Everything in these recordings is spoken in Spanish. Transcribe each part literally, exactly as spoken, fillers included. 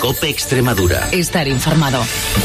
COPE Extremadura. Estar informado.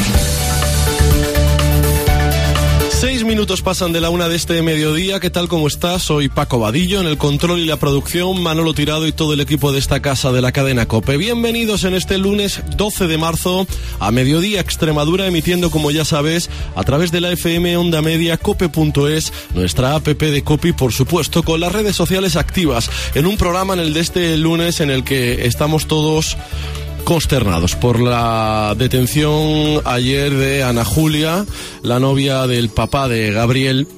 Seis minutos pasan de la una de este mediodía. ¿Qué tal? ¿Cómo estás? Soy Paco Vadillo, en el control y la producción, Manolo Tirado y todo el equipo de esta casa de la cadena COPE. Bienvenidos en este lunes doce de marzo a Mediodía Extremadura, emitiendo, como ya sabes, a través de la F M Onda Media, cope punto es, nuestra app de COPE y, por supuesto, con las redes sociales activas, en un programa en el de este lunes en el que estamos todos consternados por la detención ayer de Ana Julia, la novia del papá de Gabriel,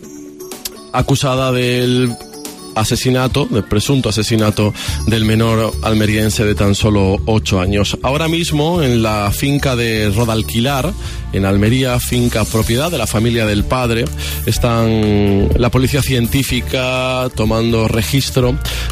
acusada del asesinato, del presunto asesinato del menor almeriense de tan solo ocho años. Ahora mismo, en la finca de Rodalquilar, en Almería, finca propiedad de la familia del padre, están la policía científica tomando registro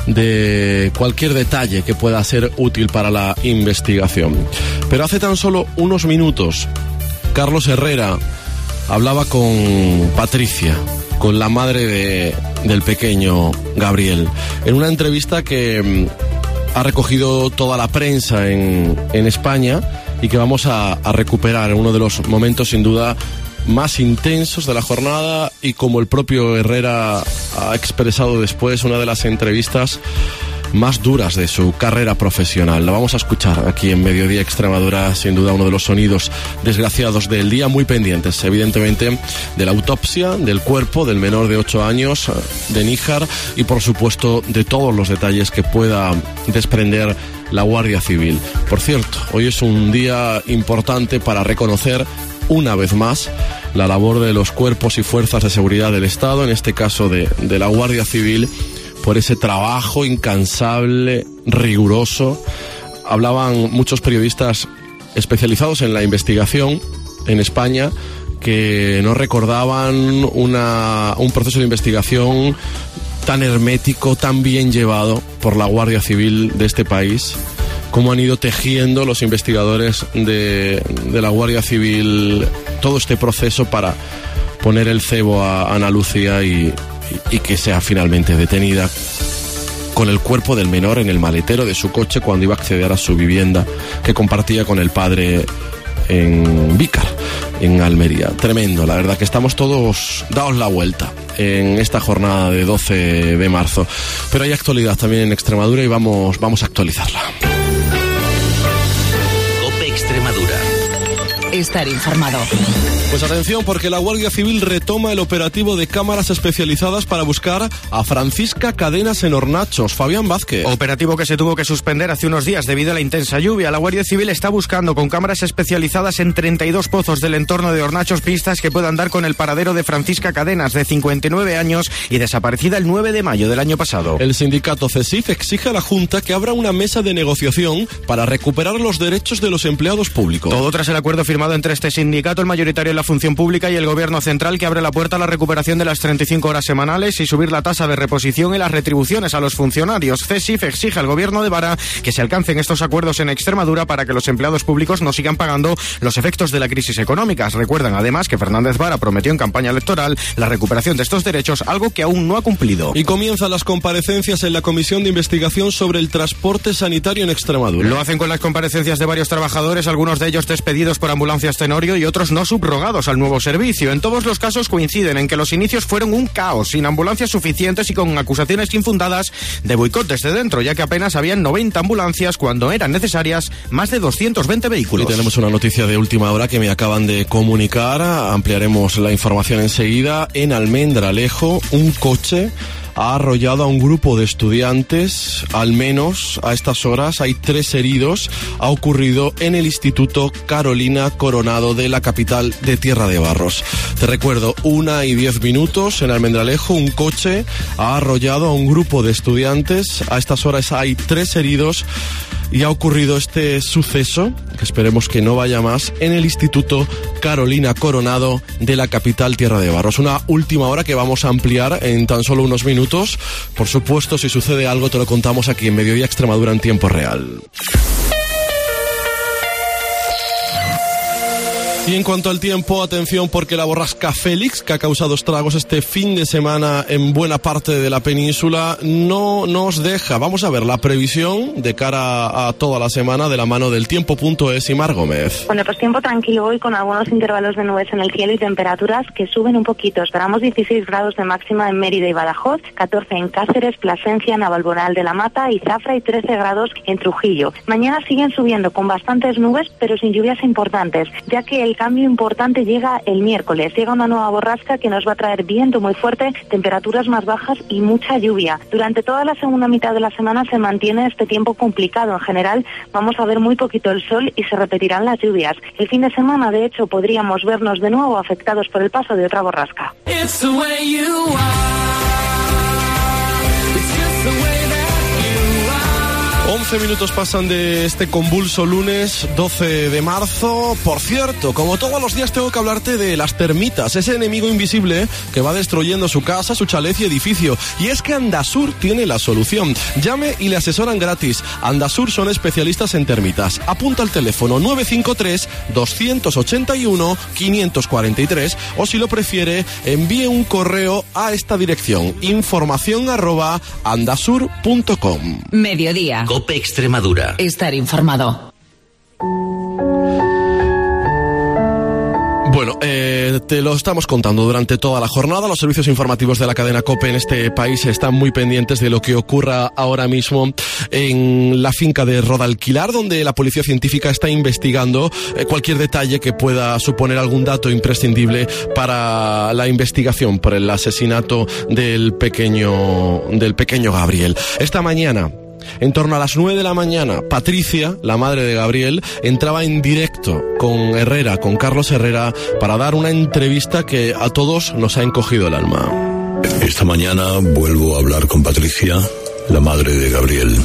de cualquier detalle que pueda ser útil para la investigación. Pero hace tan solo unos minutos, Carlos Herrera hablaba con Patricia, con la madre de, del pequeño Gabriel, en una entrevista que ha recogido toda la prensa en, en España y que vamos a, a recuperar en uno de los momentos sin duda más intensos de la jornada, y como el propio Herrera ha expresado después, una de las entrevistas más duras de su carrera profesional. La vamos a escuchar aquí en Mediodía Extremadura, sin duda uno de los sonidos desgraciados del día, muy pendientes evidentemente de la autopsia del cuerpo del menor de ocho años, de Níjar, y por supuesto de todos los detalles que pueda desprender la Guardia Civil. Por cierto, hoy es un día importante para reconocer una vez más la labor de los cuerpos y fuerzas de seguridad del Estado, en este caso de, de la Guardia Civil, por ese trabajo incansable, riguroso. Hablaban muchos periodistas especializados en la investigación en España que no recordaban una, un proceso de investigación tan hermético, tan bien llevado por la Guardia Civil de este país, cómo han ido tejiendo los investigadores de, de la Guardia Civil todo este proceso para poner el cebo a Ana Lucía y y que sea finalmente detenida con el cuerpo del menor en el maletero de su coche cuando iba a acceder a su vivienda que compartía con el padre en Vícar, en Almería. Tremendo, la verdad que estamos todos dados la vuelta en esta jornada de doce de marzo. Pero hay actualidad también en Extremadura y vamos, vamos a actualizarla. COPE Extremadura. Estar informado. Pues atención, porque la Guardia Civil retoma el operativo de cámaras especializadas para buscar a Francisca Cadenas en Hornachos. Fabián Vázquez. Operativo que se tuvo que suspender hace unos días debido a la intensa lluvia. La Guardia Civil está buscando con cámaras especializadas en treinta y dos pozos del entorno de Hornachos pistas que puedan dar con el paradero de Francisca Cadenas, de cincuenta y nueve años y desaparecida el nueve de mayo del año pasado. El sindicato CESIF exige a la Junta que abra una mesa de negociación para recuperar los derechos de los empleados públicos. Todo tras el acuerdo firmado entre este sindicato, el mayoritario en la función pública, y el gobierno central, que abre la puerta a la recuperación de las treinta y cinco horas semanales y subir la tasa de reposición y las retribuciones a los funcionarios. CESIF exige al gobierno de Vara que se alcancen estos acuerdos en Extremadura para que los empleados públicos no sigan pagando los efectos de la crisis económica. Recuerdan además que Fernández Vara prometió en campaña electoral la recuperación de estos derechos, algo que aún no ha cumplido. Y comienzan las comparecencias en la Comisión de Investigación sobre el transporte sanitario en Extremadura. Lo hacen con las comparecencias de varios trabajadores, algunos de ellos despedidos por Ambulancias Tenorio y otros no subrogados al nuevo servicio. En todos los casos coinciden en que los inicios fueron un caos, sin ambulancias suficientes y con acusaciones infundadas de boicot desde dentro, ya que apenas habían noventa ambulancias cuando eran necesarias más de doscientos veinte vehículos. Y tenemos una noticia de última hora que me acaban de comunicar, ampliaremos la información enseguida. En Almendralejo, un coche ha arrollado a un grupo de estudiantes, al menos a estas horas hay tres heridos. Ha ocurrido en el Instituto Carolina Coronado de la capital de Tierra de Barros. Te recuerdo, una y diez minutos en Almendralejo, un coche ha arrollado a un grupo de estudiantes. A estas horas hay tres heridos y ha ocurrido este suceso, que esperemos que no vaya más, en el Instituto Carolina Coronado de la capital Tierra de Barros. Una última hora que vamos a ampliar en tan solo unos minutos. Por supuesto, si sucede algo te lo contamos aquí en Mediodía Extremadura en tiempo real. Y en cuanto al tiempo, atención porque la borrasca Félix, que ha causado estragos este fin de semana en buena parte de la península, no nos deja. Vamos a ver la previsión de cara a toda la semana de la mano del tiempo punto es y Mar Gómez. Bueno, pues tiempo tranquilo hoy con algunos intervalos de nubes en el cielo y temperaturas que suben un poquito. Esperamos dieciséis grados de máxima en Mérida y Badajoz, catorce en Cáceres, Plasencia, Navalmoral de la Mata y Zafra y trece grados en Trujillo. Mañana siguen subiendo con bastantes nubes, pero sin lluvias importantes, ya que el cambio importante llega el miércoles. Llega una nueva borrasca que nos va a traer viento muy fuerte, temperaturas más bajas y mucha lluvia. Durante toda la segunda mitad de la semana se mantiene este tiempo complicado. En general vamos a ver muy poquito el sol y se repetirán las lluvias. El fin de semana, de hecho, podríamos vernos de nuevo afectados por el paso de otra borrasca. once minutos pasan de este convulso lunes doce de marzo. Por cierto, como todos los días tengo que hablarte de las termitas, ese enemigo invisible que va destruyendo su casa, su chalet y edificio. Y es que Andasur tiene la solución. Llame y le asesoran gratis. Andasur son especialistas en termitas. Apunta al teléfono nueve cinco tres, dos ocho uno, cinco cuatro tres o si lo prefiere, envíe un correo a esta dirección: información arroba andasur punto com. Mediodía. COPE Extremadura. Estar informado. Bueno, eh, te lo estamos contando durante toda la jornada. Los servicios informativos de la cadena COPE en este país están muy pendientes de lo que ocurra ahora mismo en la finca de Rodalquilar, donde la policía científica está investigando eh, cualquier detalle que pueda suponer algún dato imprescindible para la investigación por el asesinato del pequeño, del pequeño Gabriel. Esta mañana, en torno a las nueve de la mañana, Patricia, la madre de Gabriel, entraba en directo con Herrera, con Carlos Herrera, para dar una entrevista que a todos nos ha encogido el alma. Esta mañana vuelvo a hablar con Patricia, la madre de Gabriel,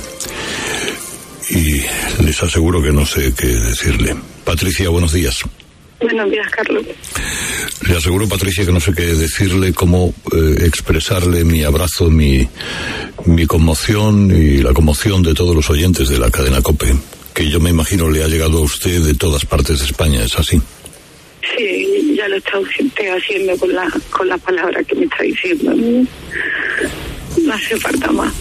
y les aseguro que no sé qué decirle. Patricia, buenos días. Buenos días, Carlos. Le aseguro, Patricia, que no sé qué decirle, cómo eh, expresarle mi abrazo, mi, mi conmoción y la conmoción de todos los oyentes de la cadena COPE, que yo me imagino le ha llegado a usted de todas partes de España, ¿es así? Sí, ya lo está usted haciendo con, la, con las palabras que me está diciendo. No, no hace falta más.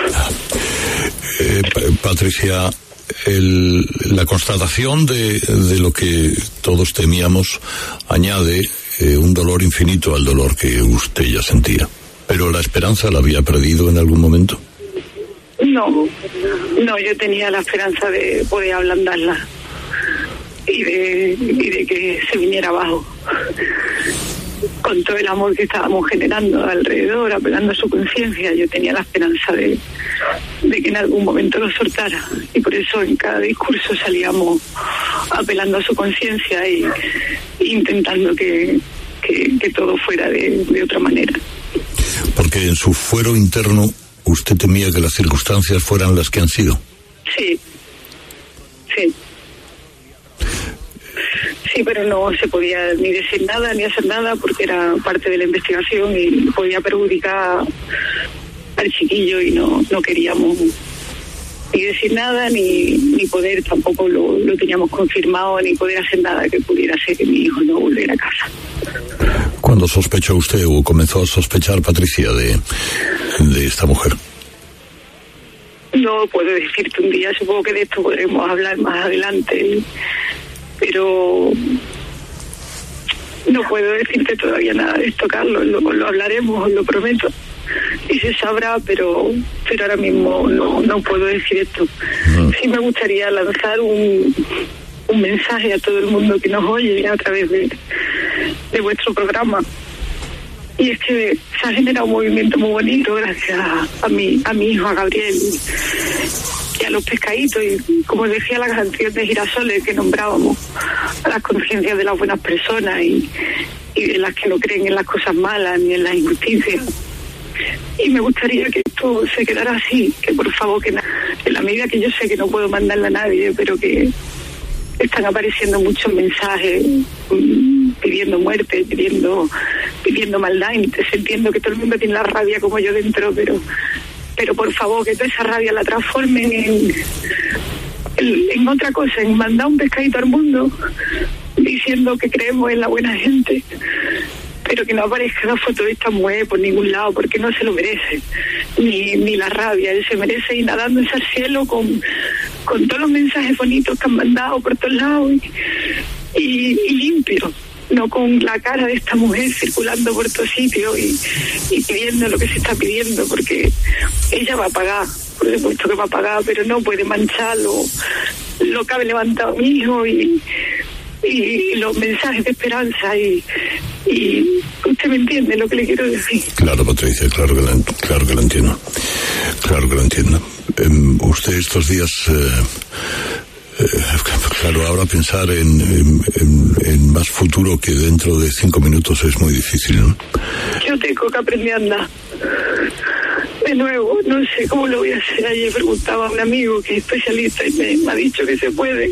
Eh, Patricia, El, la constatación de, de lo que todos temíamos añade eh, un dolor infinito al dolor que usted ya sentía. ¿Pero la esperanza la había perdido en algún momento? No, no, yo tenía la esperanza de poder ablandarla y de, y de que se viniera abajo. Con todo el amor que estábamos generando alrededor, apelando a su conciencia, yo tenía la esperanza de, de que en algún momento lo soltara. Y por eso en cada discurso salíamos apelando a su conciencia y, e intentando que, que, que todo fuera de, de otra manera. Porque en su fuero interno usted temía que las circunstancias fueran las que han sido. Sí, sí. Sí, pero no se podía ni decir nada ni hacer nada porque era parte de la investigación y podía perjudicar al chiquillo y no, no queríamos ni decir nada ni, ni poder, tampoco lo, lo teníamos confirmado, ni poder hacer nada que pudiera hacer que mi hijo no volviera a casa. ¿Cuándo sospechó usted o comenzó a sospechar, Patricia, de, de esta mujer? No puedo decirte un día, supongo que de esto podremos hablar más adelante, pero no puedo decirte todavía nada de esto, Carlos. Lo, lo hablaremos, lo prometo, y se sabrá, pero pero ahora mismo no, no puedo decir esto. Uh-huh. Sí me gustaría lanzar un, un mensaje a todo el mundo que nos oye a través de, de vuestro programa. Y es que se ha generado un movimiento muy bonito gracias a, a, mi, a mi hijo, a Gabriel, y a los pescaditos, y como decía la canción de Girasoles que nombrábamos, a las conciencias de las buenas personas y, y de las que no creen en las cosas malas ni en las injusticias. Y me gustaría que esto se quedara así, que por favor, que en la medida que yo sé que no puedo mandarle a nadie, pero que están apareciendo muchos mensajes um, pidiendo muerte, pidiendo pidiendo maldad, y entiendo que todo el mundo tiene la rabia como yo dentro, pero pero por favor que toda esa rabia la transformen en, en, en otra cosa, en mandar un pescadito al mundo diciendo diciendo que creemos en la buena gente, pero que no aparezca la foto de esta mujer por ningún lado, porque no se lo merece, ni, ni la rabia. Él se merece ir nadando en el cielo con, con todos los mensajes bonitos que han mandado por todos lados y, y, y limpio, no con la cara de esta mujer circulando por todo sitio y, y pidiendo lo que se está pidiendo, porque ella va a pagar, por supuesto que va a pagar, pero no puede manchar lo, lo que ha levantado mi hijo y, y los mensajes de esperanza y, y usted me entiende lo que le quiero decir. Claro, Patricia, claro que la, claro que la entiendo, claro que la entiendo. Eh, usted estos días... Eh, Eh, claro, ahora pensar en, en, en, en más futuro que dentro de cinco minutos es muy difícil, ¿no? Yo tengo que aprender a andar. De nuevo, no sé cómo lo voy a hacer. Ayer preguntaba a un amigo que es especialista y me, me ha dicho que se puede.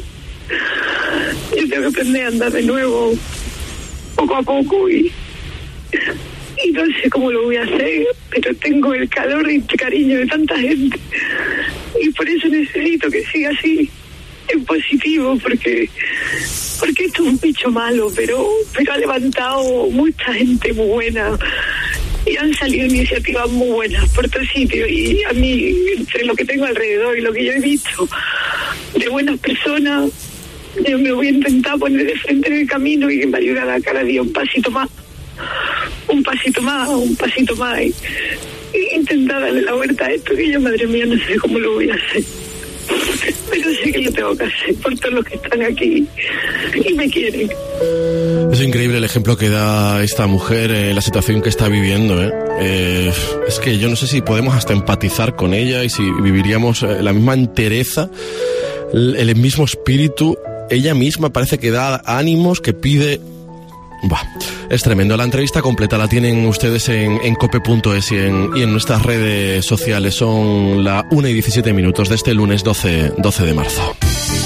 Yo tengo que aprender a andar de nuevo, poco a poco, y, y no sé cómo lo voy a hacer, pero tengo el calor y el cariño de tanta gente. Y por eso necesito que siga así, en positivo, porque porque esto es un bicho malo, pero pero ha levantado mucha gente muy buena y han salido iniciativas muy buenas por todo sitio, y a mí, entre lo que tengo alrededor y lo que yo he visto de buenas personas, yo me voy a intentar poner de frente en el camino y que me ayude a dar cada día un pasito más, un pasito más, un pasito más, y, y intentar darle la vuelta a esto, que yo, madre mía, no sé cómo lo voy a hacer. Pero sé que lo tengo que hacer por todos los que están aquí y me quieren. Es increíble el ejemplo que da esta mujer en eh, la situación que está viviendo, ¿eh? Eh, es que yo no sé si podemos hasta empatizar con ella y si viviríamos eh, la misma entereza, el, el mismo espíritu. Ella misma parece que da ánimos, que pide... Bah, es tremendo. La entrevista completa la tienen ustedes en, en cope punto es y en, y en nuestras redes sociales. Son la una y diecisiete minutos de este lunes doce de marzo.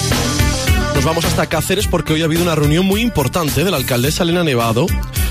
Nos vamos hasta Cáceres porque hoy ha habido una reunión muy importante de la alcaldesa Elena Nevado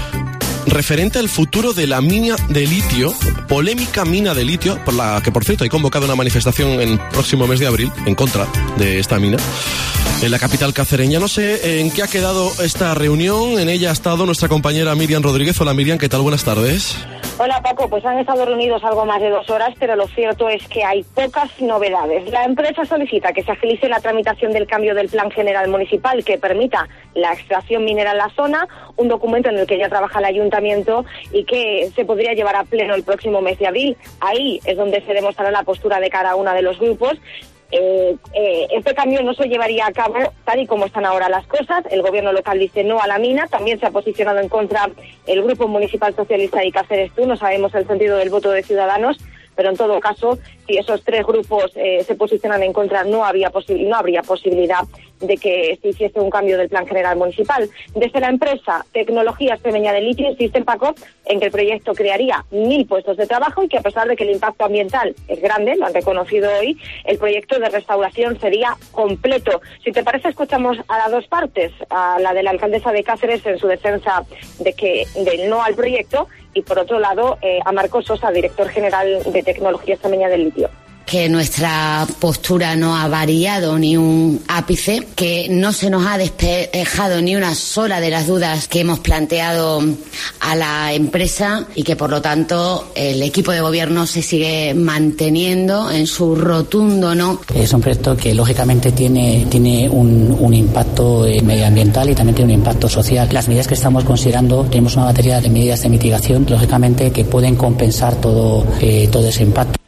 referente al futuro de la mina de litio, polémica mina de litio, por la que, por cierto, hay convocado una manifestación en el próximo mes de abril en contra de esta mina en la capital cacereña. No sé en qué ha quedado esta reunión. En ella ha estado nuestra compañera Miriam Rodríguez. Hola, Miriam, ¿qué tal? Buenas tardes. Hola, Paco. Pues han estado reunidos algo más de dos horas, pero lo cierto es que hay pocas novedades. La empresa solicita que se agilice la tramitación del cambio del Plan General Municipal que permita la extracción minera en la zona, un documento en el que ya trabaja el ayuntamiento y que se podría llevar a pleno el próximo mes de abril. Ahí es donde se demostrará la postura de cada uno de los grupos. Eh, eh, este cambio no se llevaría a cabo tal y como están ahora las cosas. El gobierno local dice no a la mina, también se ha posicionado en contra el Grupo Municipal Socialista y Cáceres Tú. No sabemos el sentido del voto de Ciudadanos, pero en todo caso, si esos tres grupos eh, se posicionan en contra, no había posi- no habría posibilidad de que se hiciese un cambio del Plan General Municipal. Desde la empresa Tecnología Extremeña de Litio insisten, Paco, en que el proyecto crearía mil puestos de trabajo y que, a pesar de que el impacto ambiental es grande, lo han reconocido hoy, el proyecto de restauración sería completo. Si te parece, escuchamos a las dos partes, a la de la alcaldesa de Cáceres en su defensa de que del no al proyecto, y por otro lado eh, a Marcos Sosa, director general de Tecnología Extremeña del Litio. Que nuestra postura no ha variado ni un ápice, que no se nos ha despejado ni una sola de las dudas que hemos planteado a la empresa y que, por lo tanto, el equipo de gobierno se sigue manteniendo en su rotundo no. Es un proyecto que, lógicamente, tiene, tiene un, un impacto medioambiental y también tiene un impacto social. Las medidas que estamos considerando, tenemos una batería de medidas de mitigación, lógicamente, que pueden compensar todo, eh, todo ese impacto.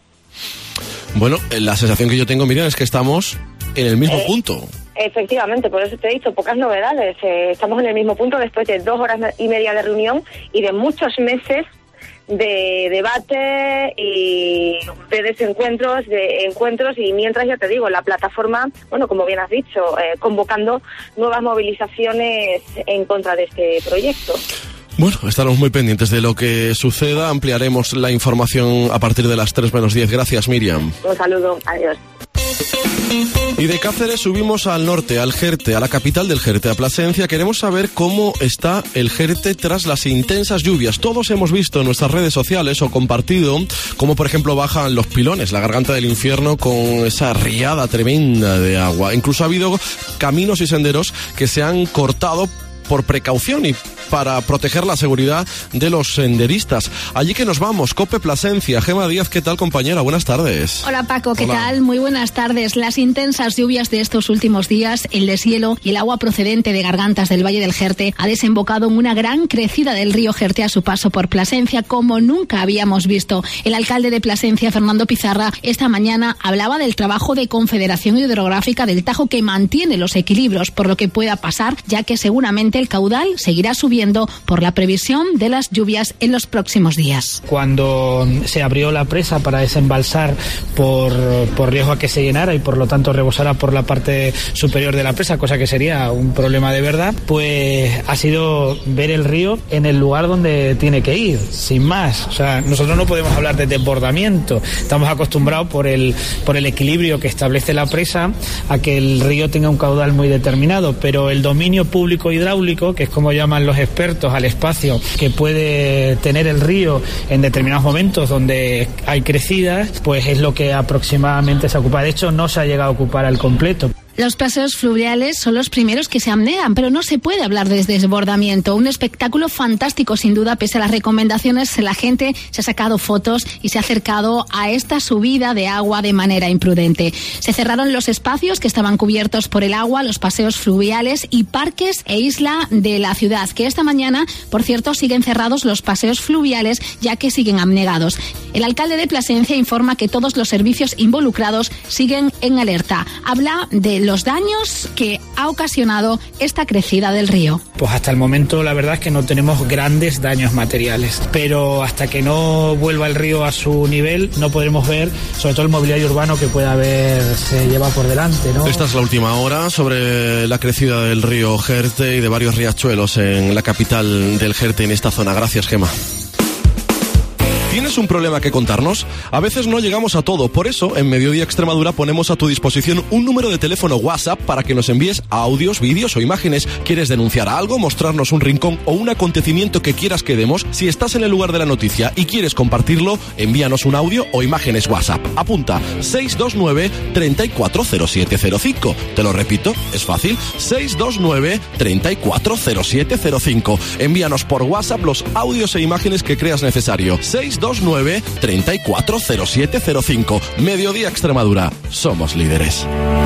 Bueno, la sensación que yo tengo, Miriam, es que estamos en el mismo eh, punto. Efectivamente, por eso te he dicho, pocas novedades. Eh, estamos en el mismo punto después de dos horas y media de reunión y de muchos meses de debate y de desencuentros, de encuentros, y mientras, ya te digo, la plataforma, bueno, como bien has dicho, eh, convocando nuevas movilizaciones en contra de este proyecto. Bueno, estaremos muy pendientes de lo que suceda. Ampliaremos la información a partir de las tres menos diez. Gracias, Miriam. Un saludo. Adiós. Y de Cáceres subimos al norte, al Jerte, a la capital del Jerte, a Plasencia. Queremos saber cómo está el Jerte tras las intensas lluvias. Todos hemos visto en nuestras redes sociales o compartido cómo, por ejemplo, bajan los pilones, la garganta del infierno, con esa riada tremenda de agua. Incluso ha habido caminos y senderos que se han cortado por precaución y para proteger la seguridad de los senderistas. Allí que nos vamos, Cope Plasencia. Gema Díaz, ¿qué tal, compañera? Buenas tardes. Hola, Paco, ¿qué Hola. tal? Muy buenas tardes. Las intensas lluvias de estos últimos días, el deshielo y el agua procedente de Gargantas del Valle del Jerte ha desembocado en una gran crecida del río Jerte a su paso por Plasencia, como nunca habíamos visto. El alcalde de Plasencia, Fernando Pizarra, esta mañana hablaba del trabajo de Confederación Hidrográfica del Tajo que mantiene los equilibrios por lo que pueda pasar, ya que seguramente el caudal seguirá subiendo por la previsión de las lluvias en los próximos días. Cuando se abrió la presa para desembalsar por, por riesgo a que se llenara y por lo tanto rebosara por la parte superior de la presa, cosa que sería un problema de verdad, pues ha sido ver el río en el lugar donde tiene que ir, sin más. O sea, nosotros no podemos hablar de desbordamiento, estamos acostumbrados por el, por el equilibrio que establece la presa a que el río tenga un caudal muy determinado, pero el dominio público hidráulico, que es como llaman los expertos al espacio que puede tener el río en determinados momentos donde hay crecidas, pues es lo que aproximadamente se ocupa. De hecho, no se ha llegado a ocupar al completo. Los paseos fluviales son los primeros que se abnegan, pero no se puede hablar de desbordamiento. Un espectáculo fantástico, sin duda, pese a las recomendaciones. La gente se ha sacado fotos y se ha acercado a esta subida de agua de manera imprudente. Se cerraron los espacios que estaban cubiertos por el agua, los paseos fluviales y parques e isla de la ciudad, que esta mañana, por cierto, siguen cerrados los paseos fluviales, ya que siguen abnegados. El alcalde de Plasencia informa que todos los servicios involucrados siguen en alerta. Habla de los daños que ha ocasionado esta crecida del río. Pues hasta el momento la verdad es que no tenemos grandes daños materiales, pero hasta que no vuelva el río a su nivel no podremos ver sobre todo el mobiliario urbano que pueda haberse llevado por delante, ¿no? Esta es la última hora sobre la crecida del río Jerte y de varios riachuelos en la capital del Jerte, en esta zona. Gracias, Gema. ¿Tienes un problema que contarnos? A veces no llegamos a todo, por eso en Mediodía Extremadura ponemos a tu disposición un número de teléfono WhatsApp para que nos envíes audios, vídeos o imágenes. ¿Quieres denunciar algo, mostrarnos un rincón o un acontecimiento que quieras que demos? Si estás en el lugar de la noticia y quieres compartirlo, envíanos un audio o imágenes WhatsApp. Apunta seis dos nueve, tres cuatro cero siete cero cinco. Te lo repito, es fácil, seis dos nueve, tres cuatro cero siete cero cinco. Envíanos por WhatsApp los audios e imágenes que creas necesario. seis dos nueve, tres cuatro cero siete cero cinco. Mediodía Extremadura. Somos líderes.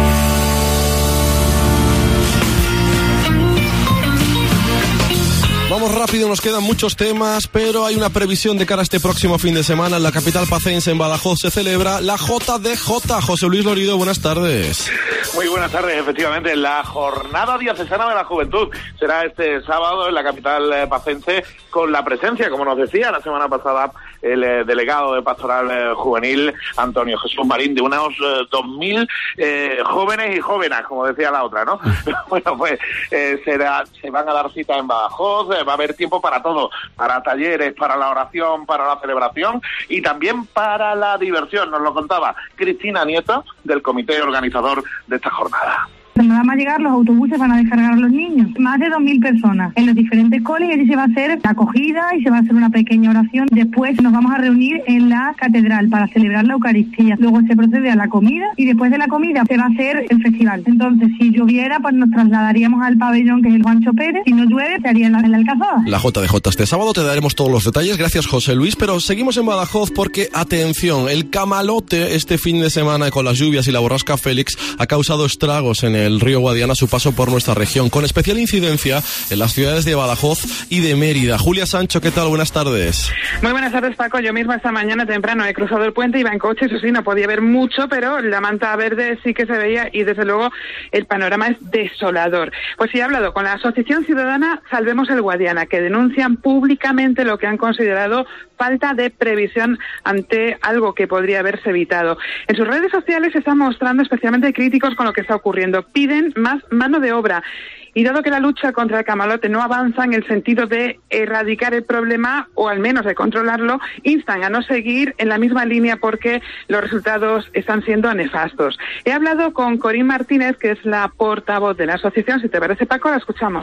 Vamos rápido, nos quedan muchos temas, pero hay una previsión de cara a este próximo fin de semana. En la capital pacense, en Badajoz, se celebra la J D J. José Luis Lorido, buenas tardes. Muy buenas tardes, efectivamente, la Jornada Diocesana de la Juventud será este sábado en la capital eh, pacense, con la presencia, como nos decía la semana pasada el eh, delegado de Pastoral eh, Juvenil, Antonio Jesús Marín, de unos eh, dos mil eh, jóvenes y jóvenes, como decía la otra, ¿no? Bueno, pues eh, será, se van a dar cita en Badajoz, eh, va a haber tiempo para todo, para talleres, para la oración, para la celebración y también para la diversión. Nos lo contaba Cristina Nieto, del comité organizador de esta jornada. Nada más llegar, los autobuses van a descargar a los niños. Más de dos mil personas en los diferentes coles, y allí se va a hacer la acogida y se va a hacer una pequeña oración. Después nos vamos a reunir en la catedral para celebrar la Eucaristía. Luego se procede a la comida y después de la comida se va a hacer el festival. Entonces, si lloviera, pues nos trasladaríamos al pabellón, que es el Juancho Pérez. Si no llueve, se haría en la, en la Alcazaba. La J D J este sábado, te daremos todos los detalles. Gracias, José Luis. Pero seguimos en Badajoz porque, atención, el camalote este fin de semana con las lluvias y la borrasca Félix ha causado estragos en el río Guadiana a su paso por nuestra región, con especial incidencia en las ciudades de Badajoz y de Mérida. Julia Sancho, ¿qué tal? Buenas tardes. Muy buenas tardes, Paco. Yo misma esta mañana temprano he cruzado el puente, iba en coche, eso sí, no podía ver mucho, pero la manta verde sí que se veía y desde luego el panorama es desolador. Pues sí, he hablado con la Asociación Ciudadana Salvemos el Guadiana, que denuncian públicamente lo que han considerado falta de previsión ante algo que podría haberse evitado. En sus redes sociales se están mostrando especialmente críticos con lo que está ocurriendo. Piden más mano de obra. Y dado que la lucha contra el camalote no avanza en el sentido de erradicar el problema, o al menos de controlarlo, instan a no seguir en la misma línea porque los resultados están siendo nefastos. He hablado con Corín Martínez, que es la portavoz de la asociación. Si te parece, Paco, la escuchamos.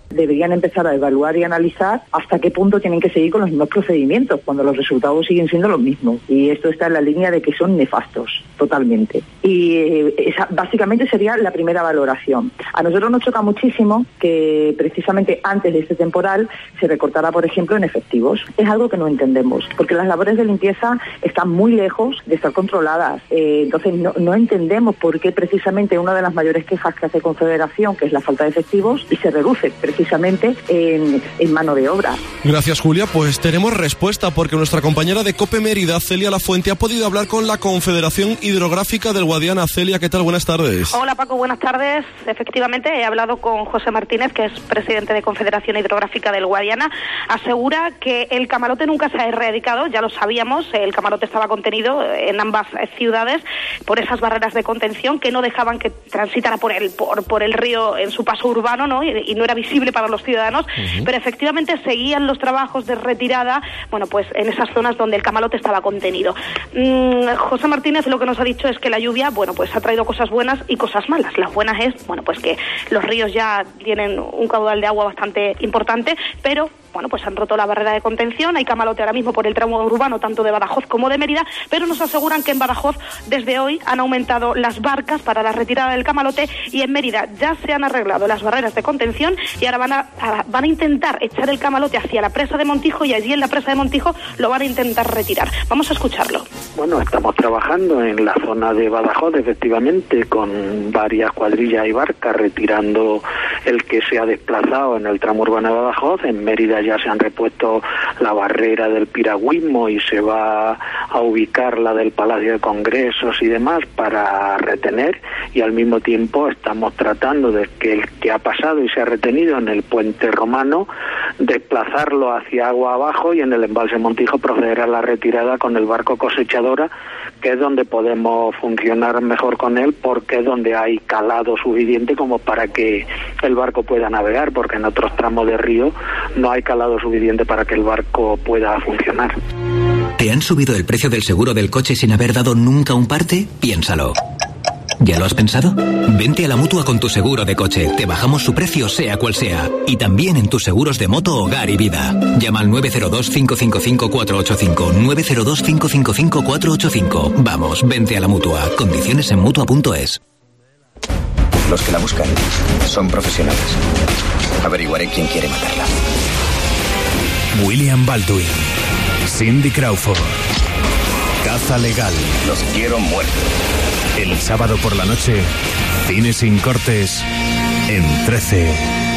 deberían empezar a evaluar y analizar hasta qué punto tienen que seguir con los mismos procedimientos, cuando los resultados siguen siendo los mismos. Y esto está en la línea de que son nefastos, totalmente. Y eh, esa básicamente sería la primera valoración. A nosotros nos choca muchísimo que precisamente antes de este temporal se recortara, por ejemplo, en efectivos. Es algo que no entendemos, porque las labores de limpieza están muy lejos de estar controladas. Eh, entonces no, no entendemos por qué precisamente una de las mayores quejas que hace Confederación, que es la falta de efectivos, y se reduce precisamente en, en mano de obra. Gracias, Julia. Pues tenemos respuesta, porque nuestra compañera de COPE Mérida, Celia Lafuente, ha podido hablar con la Confederación Hidrográfica del Guadiana. Celia, ¿qué tal? Buenas tardes. Hola, Paco, buenas tardes. Efectivamente, he hablado con José Martínez, que es presidente de Confederación Hidrográfica del Guadiana. Asegura que el camarote nunca se ha erradicado, ya lo sabíamos, el camarote estaba contenido en ambas ciudades por esas barreras de contención que no dejaban que transitara por el, por, por el río en su paso urbano, ¿no? Y, y no era visible para los ciudadanos, uh-huh. Pero efectivamente seguían los trabajos de retirada, bueno, pues en esas zonas donde el camarote estaba contenido. Mm, José Martínez lo que nos ha dicho es que la lluvia, bueno, pues ha traído cosas buenas y cosas malas. Las buenas es, bueno, pues que los ríos ya tienen un caudal de agua bastante importante, pero bueno, pues han roto la barrera de contención, hay camarote ahora mismo por el tramo urbano, tanto de Badajoz como de Mérida, pero nos aseguran que en Badajoz, desde hoy, han aumentado las barcas para la retirada del camarote, y en Mérida ya se han arreglado las barreras de contención, y ahora van a, a, van a intentar echar el camarote hacia la presa de Montijo, y allí en la presa de Montijo lo van a intentar retirar. Vamos a escucharlo. Bueno, estamos trabajando en la zona de Badajoz, efectivamente, con varias cuadrillas y barcas retirando el que se ha desplazado en el tramo urbano de Badajoz. En Mérida ya se han repuesto la barrera del piragüismo y se va a ubicar la del Palacio de Congresos y demás para retener, y al mismo tiempo estamos tratando de que el que ha pasado y se ha retenido en el puente romano, desplazarlo hacia agua abajo, y en el embalse Montijo proceder a la retirada con el barco Cosechadora, que es donde podemos funcionar mejor con él, porque es donde hay calado suficiente como para que el barco pueda navegar, porque en otros tramos de río no hay calado suficiente para que el barco pueda funcionar. ¿Te han subido el precio del seguro del coche sin haber dado nunca un parte? Piénsalo. ¿Ya lo has pensado? Vente a la Mutua con tu seguro de coche. Te bajamos su precio sea cual sea. Y también en tus seguros de moto, hogar y vida. Llama al nueve cero dos, cinco cinco cinco, cuatro ocho cinco. nueve cero dos, cinco cinco cinco, cuatro ocho cinco. Vamos, vente a la Mutua. Condiciones en Mutua punto es. Los que la buscan son profesionales. Averiguaré quién quiere matarla. William Baldwin, Cindy Crawford, Caza Legal. Los quiero muertos. El sábado por la noche, Cine sin cortes en trece.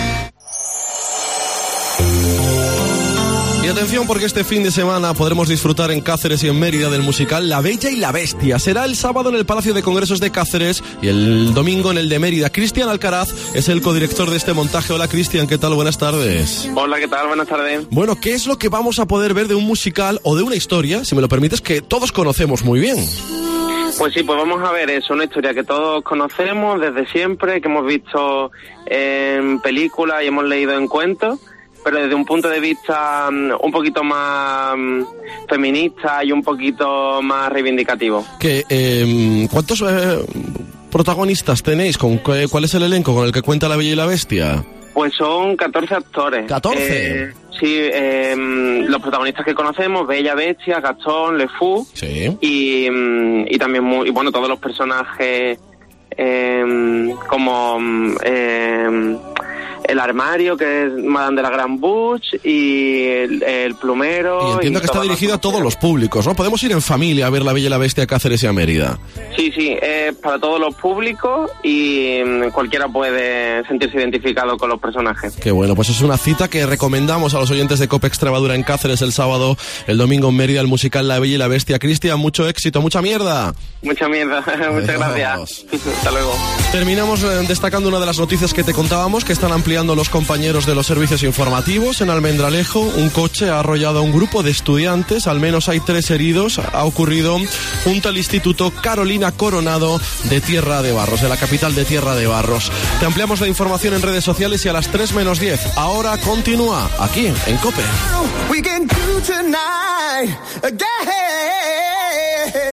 Y atención, porque este fin de semana podremos disfrutar en Cáceres y en Mérida del musical La Bella y la Bestia. Será el sábado en el Palacio de Congresos de Cáceres y el domingo en el de Mérida. Cristian Alcaraz es el codirector de este montaje. Hola, Cristian, ¿qué tal? Buenas tardes. Hola, ¿qué tal? Buenas tardes. Bueno, ¿qué es lo que vamos a poder ver de un musical o de una historia, si me lo permites, que todos conocemos muy bien? Pues sí, pues vamos a ver, es una historia que todos conocemos desde siempre, que hemos visto en películas y hemos leído en cuentos, pero desde un punto de vista um, un poquito más um, feminista y un poquito más reivindicativo. ¿Qué, eh, ¿Cuántos eh, protagonistas tenéis? ¿Con qué, ¿Cuál es el elenco con el que cuenta La Bella y la Bestia? Pues son catorce actores. ¿catorce? Eh, sí, eh, los protagonistas que conocemos, Bella, Bestia, Gastón, Le Fou, sí. y, y también, muy, y bueno, todos los personajes eh, como... Eh, el armario, que es Madame de la Gran Butch, y el, el plumero. Y entiendo y que está dirigido a todos los públicos, ¿no? Podemos ir en familia a ver La Bella y la Bestia a Cáceres y a Mérida. Sí, sí, es para todos los públicos y cualquiera puede sentirse identificado con los personajes. Qué bueno, pues es una cita que recomendamos a los oyentes de COPE Extremadura en Cáceres el sábado, el domingo en Mérida, el musical La Bella y la Bestia. Cristian, mucho éxito, mucha mierda. Mucha mierda, muchas gracias. Hasta luego. Terminamos eh, destacando una de las noticias que te contábamos, que están ampliando los compañeros de los servicios informativos. En Almendralejo, un coche ha arrollado a un grupo de estudiantes, al menos hay tres heridos. Ha ocurrido junto al Instituto Carolina Coronado de Tierra de Barros, de la capital de Tierra de Barros. Te ampliamos la información en redes sociales y a las tres menos diez. Ahora continúa aquí en COPE.